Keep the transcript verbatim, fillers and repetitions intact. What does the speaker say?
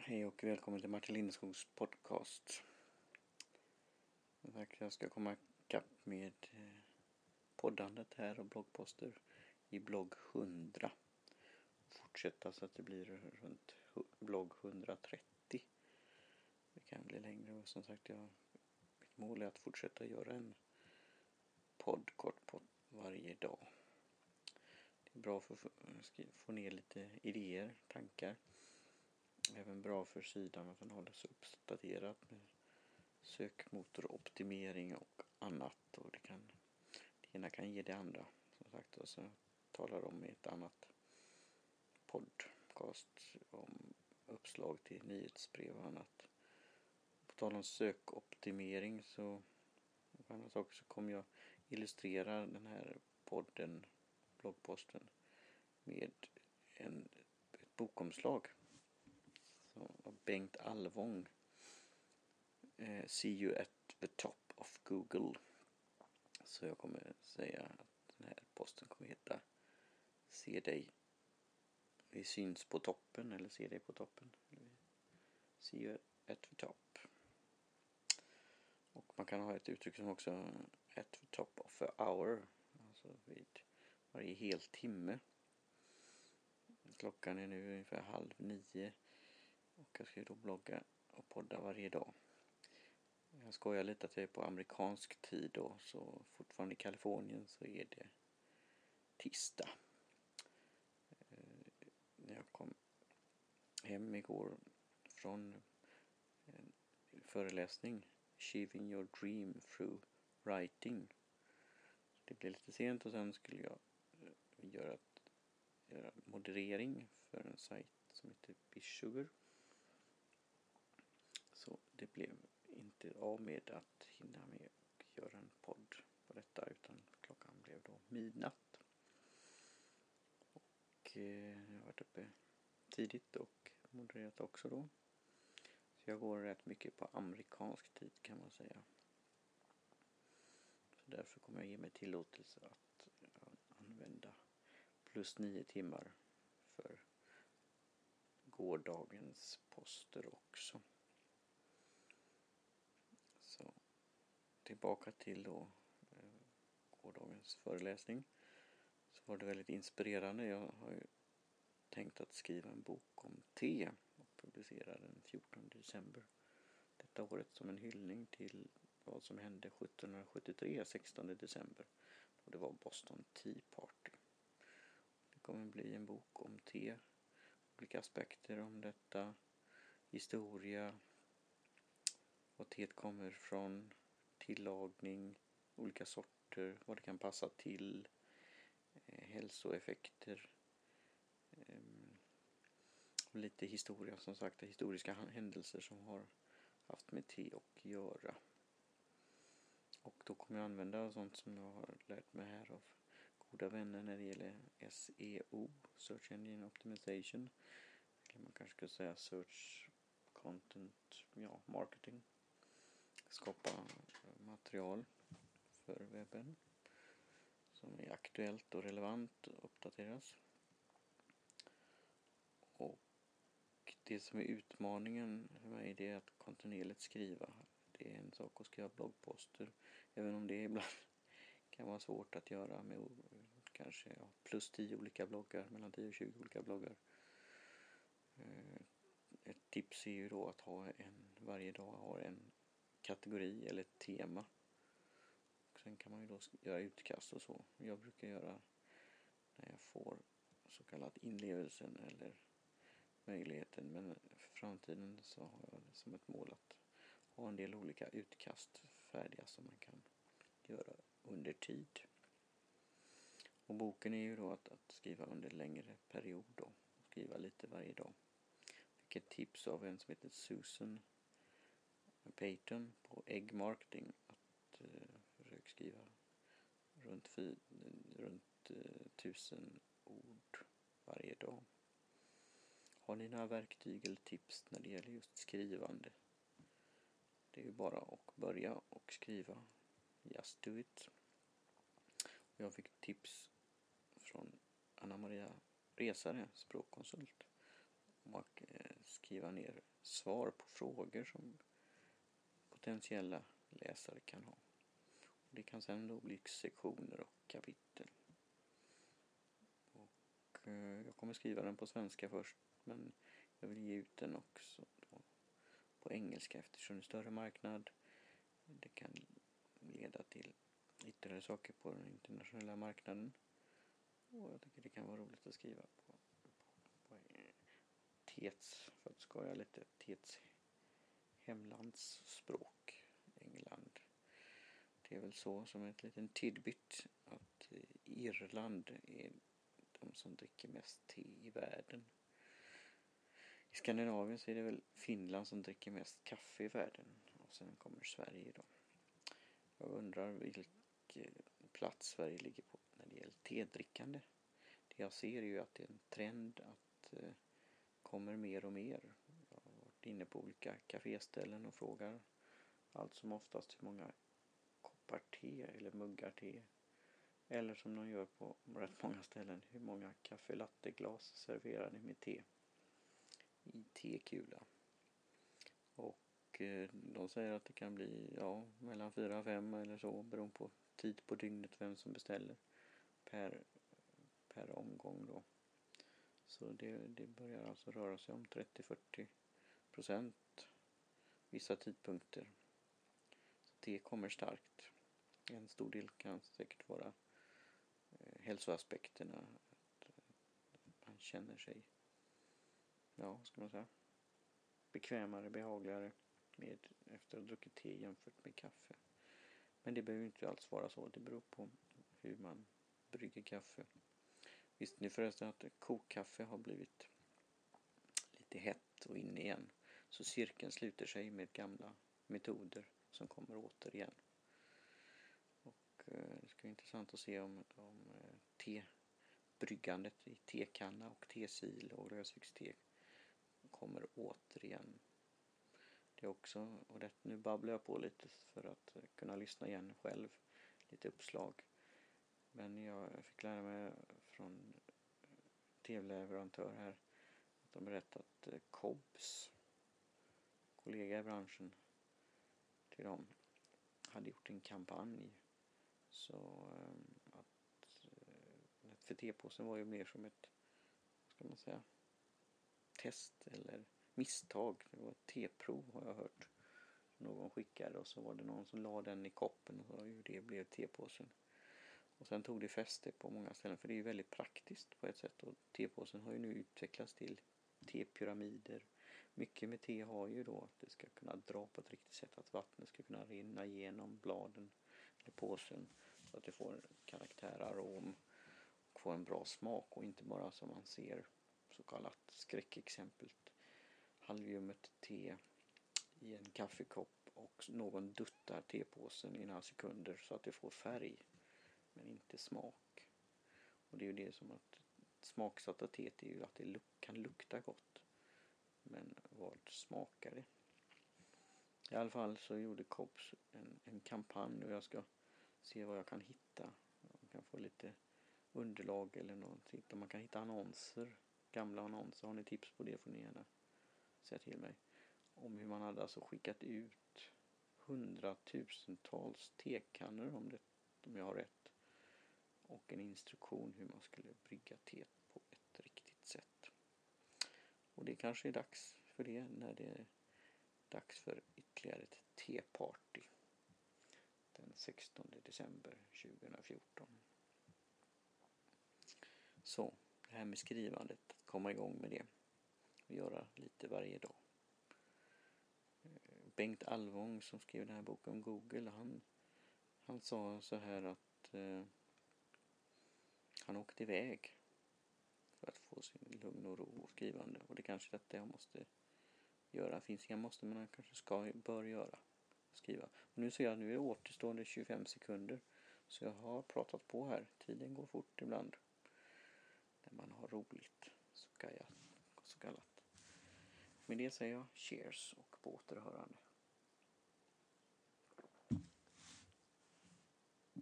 Hej och välkommen till Martin Lindeskogs podcast. Jag ska komma ikapp med poddandet här och bloggposter i blogg hundra. Fortsätta så att det blir runt blogg hundratrettio. Det kan bli längre och som sagt jag, mitt mål är att fortsätta göra en podd kort på varje dag. Det är bra för att få ner lite idéer, tankar. Även bra för sidan att den håller sig uppdaterad med sökmotoroptimering och annat. Och det, kan, det ena kan ge det andra. Som sagt, och så talar om ett annat podcast om uppslag till nyhetsbrev och annat. På tal om sökoptimering så, annat också, så kommer jag illustrera den här podden, bloggposten, med en, ett bokomslag. Så, Bengt Alvång. Eh, See you at the top of Google. Så jag kommer säga att den här posten kommer heta Se dig. Vi syns på toppen eller se dig på toppen. See you at the top. Och man kan ha ett uttryck som också at the top of a hour. Alltså vid varje hel timme. Klockan är nu ungefär halv nio. Och jag ska då blogga och podda varje dag. Jag skojar lite att jag är på amerikansk tid då, så fortfarande i Kalifornien så är det tisdag. Eh, när jag kom hem igår från en föreläsning Achieving your dream through writing. Det blev lite sent och sen skulle jag göra, göra moderering för en sajt som heter Bisugar. Så det blev inte av med att hinna med och göra en podd på detta, utan klockan blev då midnatt. Och eh, jag har varit uppe tidigt och modererat också då. Så jag går rätt mycket på amerikansk tid kan man säga. Så därför kommer jag ge mig tillåtelse att använda plus nio timmar för gårdagens poster också. Så tillbaka till då eh, gårdagens föreläsning. Så var det väldigt inspirerande. Jag har ju tänkt att skriva en bok om te och publicera den fjortonde december detta året som en hyllning till vad som hände sjuttonhundrasjuttiotre, sextonde december. Och det var Boston Tea Party. Det kommer bli en bok om te, olika aspekter om detta, historia, var teet kommer från, tillagning, olika sorter, vad det kan passa till, eh, hälsoeffekter eh, och lite historia, som sagt, historiska händelser som har haft med te att göra. Och då kommer jag använda sånt som jag har lärt mig här av goda vänner när det gäller S E O, Search Engine Optimization, eller man kanske skulle säga Search Content, ja, Marketing. Skapa material för webben som är aktuellt och relevant och uppdateras. Och det som är utmaningen för mig, det är att kontinuerligt skriva. Det är en sak att skriva bloggposter, även om det ibland kan vara svårt att göra med kanske ja, plus tio olika bloggar, mellan tio och tjugo olika bloggar. Ett tips är ju då att ha en, varje dag ha en kategori eller ett tema. Och sen kan man ju då göra utkast och så. Jag brukar göra när jag får så kallad inlevelsen eller möjligheten, men för framtiden så har jag det som ett mål att ha en del olika utkast färdiga som man kan göra under tid. Och boken är ju då att, att skriva under längre period då. Skriva lite varje dag. Fick ett tips av en som heter Susan Payton på Egg Marketing att eh, försöka skriva runt, fy, runt eh, tusen ord varje dag. Har ni några verktyg eller tips när det gäller just skrivande? Det är ju bara att börja och skriva. Just do it. Jag fick tips från Anna Maria Resare, språkkonsult, om att skriva ner svar på frågor som potentiella läsare kan ha. Det kan sedan då bli sektioner och kapitel. Och eh, jag kommer skriva den på svenska först, men jag vill ge ut den också då på engelska eftersom det är en större marknad. Det kan leda till ytterligare saker på den internationella marknaden. Och jag tycker det kan vara roligt att skriva på, på, på Tets, för att skoja lite, Tets hemlandsspråk, England. Det är väl så som ett liten tidbit att Irland är de som dricker mest te i världen. I Skandinavien så är det väl Finland som dricker mest kaffe i världen. Och sen kommer Sverige då. Jag undrar vilken plats Sverige ligger på när det gäller tedrickande. Det jag ser är ju att det är en trend att det eh, kommer mer och mer. Jag har varit inne på olika kaféställen och frågar allt som oftast hur många koppar te eller muggar te. Eller som de gör på rätt många ställen, hur många kaffe-latte-glas serverar ni med te i tekula. Och eh, de säger att det kan bli ja, mellan fyra och fem eller så, beroende på tid på dygnet, vem som beställer per, per omgång då. Så det, det börjar alltså röra sig om trettio till fyrtio procent vissa tidpunkter. Så det kommer starkt. En stor del kan säkert vara eh, hälsoaspekterna. Att, att man känner sig, ja, ska man säga, bekvämare, behagligare med, efter att ha druckit te jämfört med kaffe. Men det behöver inte alls vara så. Det beror på hur man brygger kaffe. Visste ni förresten att kokkaffe har blivit lite hett och inne igen? Så cirkeln sluter sig med gamla metoder som kommer återigen. Och eh, det ska bli intressant att se om, om eh, tebryggandet i tekanna och tesil och lösviktste kommer återigen. Det är också, och det, nu babblar jag på lite för att kunna lyssna igen själv, lite uppslag. Men jag fick lära mig från tv-leverantör här att de berättat att Cobbs, kollega i branschen till dem, hade gjort en kampanj så att för tepåsen var ju mer som ett, vad ska man säga, test eller misstag. Det var ett teprov har jag hört. Någon skickade och så var det någon som la den i koppen och så det blev tepåsen. Och sen tog det fäste på många ställen för det är ju väldigt praktiskt på ett sätt och tepåsen har ju nu utvecklats till tepyramider. Mycket med te har ju då att det ska kunna dra på ett riktigt sätt, att vattnet ska kunna rinna igenom bladen eller påsen så att det får karaktär, arom och får en bra smak och inte bara som man ser så kallat skräckexemplet halvljummet te i en kaffekopp och någon duttar tepåsen i några sekunder så att det får färg men inte smak. Och det är ju det som att smaksatta teet är ju att det luk- kan lukta gott. Men vad smakar det? I alla fall så gjorde Cobbs en, en kampanj och jag ska se vad jag kan hitta. Jag kan få lite underlag eller någonting. Om man kan hitta annonser, gamla annonser. Har ni tips på det får ni gärna säga till mig. Om hur man hade alltså skickat ut hundratusentals tekannor om, det, om jag har rätt. Och en instruktion hur man skulle brygga te på ett riktigt sätt. Och det kanske är dags för det när det är dags för ytterligare ett teparty den sextonde december tjugohundrafjorton. Så, det här med skrivandet, att komma igång med det och göra lite varje dag. Bengt Alvång som skrev den här boken om Google, han, han sa så här att eh, han åkte iväg för att få sin lugn och ro och skrivande. Och det kanske är detta jag måste göra. Det finns inga måste, men han kanske ska, bör göra. Skriva. Och nu ser jag, nu är det återstående tjugofem sekunder. Så jag har pratat på här. Tiden går fort ibland. När man har roligt. Så kallat. Med det säger jag cheers och på återhörande.